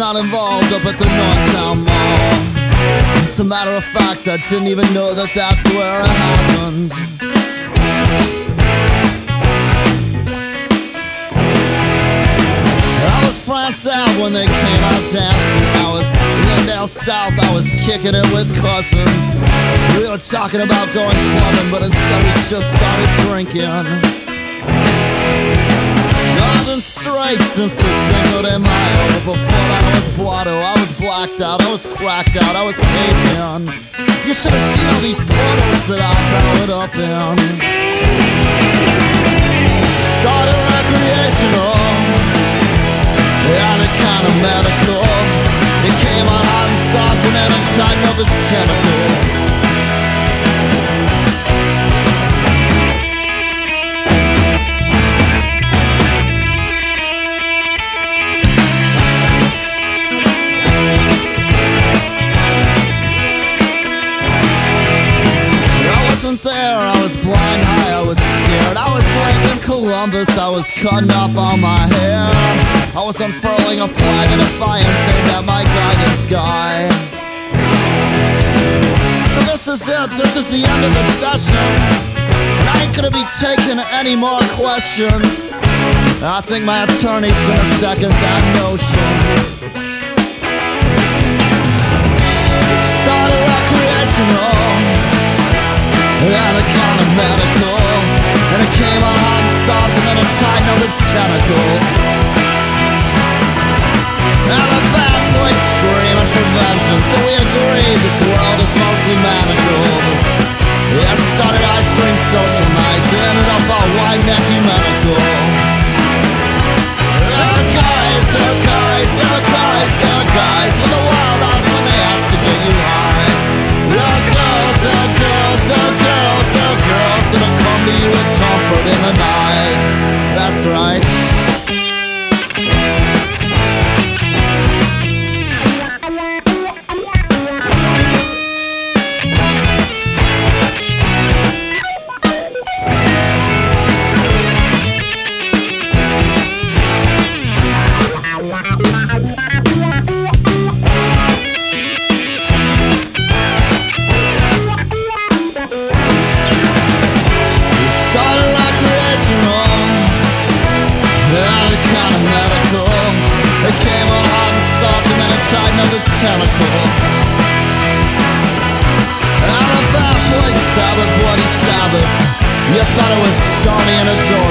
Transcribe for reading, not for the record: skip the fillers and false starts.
not involved up at the Northtown Mall. As a matter of fact, I didn't even know that that's where it happened. I was France out when they came out dancing. I was Glendale South, I was kicking it with cousins. We were talking about going clubbing, but instead we just started drinking. Nothing straight since the single day mile. Before that I was blotto, I was blacked out, I was cracked out, I was caved in. You should have seen all these portals that I powered up in. Started recreational, and it kind of medical. It came on hot and soft and then it tightened up its tentacles. There, I was blind high, I was scared. I was like in Columbus, I was cutting off all my hair. I was unfurling a flag of defiance aimed at my guidance sky. So this is it, this is the end of the session, and I ain't gonna be taking any more questions. I think my attorney's gonna second that notion. Started recreational, and it kind of medical, and it came on hot and soft and then it tightened up its tentacles. And the bad boys screaming for vengeance, so we agreed this world is mostly manacled. Yeah, it started ice cream social nights, it ended up all white neck ecumenical. There are guys, there are guys, there are guys, there are guys with the wild eyes when they ask to get you high. There are girls, there are girls, there are girls, there are girls that'll come to you with comfort in the night. That's right. Tentacles. And a bad boy Sabbath, bloody Sabbath. You thought it was Stoney and a door.